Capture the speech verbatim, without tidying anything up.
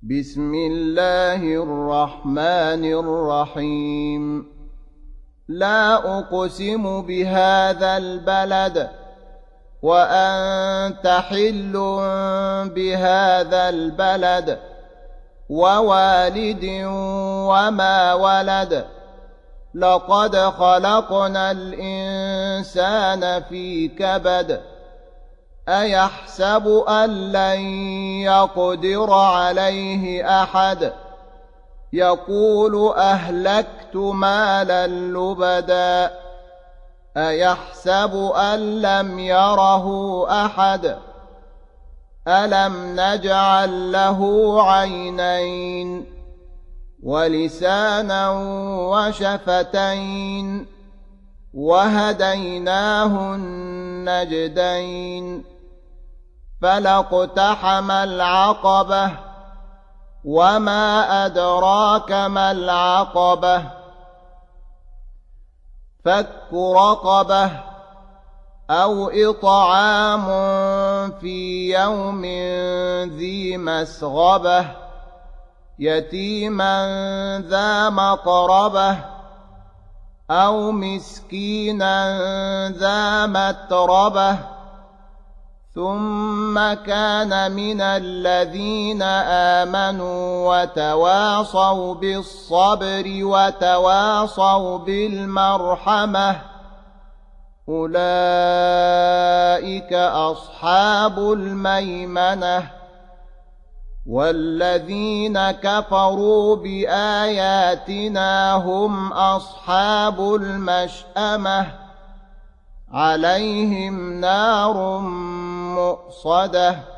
بسم الله الرحمن الرحيم لا أقسم بهذا البلد وأنت حل بهذا البلد ووالد وما ولد لقد خلقنا الإنسان في كبد أيحسب أن لن يقدر عليه أحد يقول أهلكت مالا لبدا أيحسب أن لم يره أحد ألم نجعل له عينين ولسانا وشفتين وهديناه النجدين فلاقتحم العقبة وما أدراك ما العقبة فك رقبة أو إطعام في يوم ذي مسغبة يتيما ذا مقربة أو مسكينا ذا متربة ثم كان من الذين آمنوا وتواصوا بالصبر وتواصوا بالمرحمة أولئك أصحاب الميمنة والذين كفروا بآياتنا هم أصحاب المشأمة عليهم نار مؤصدة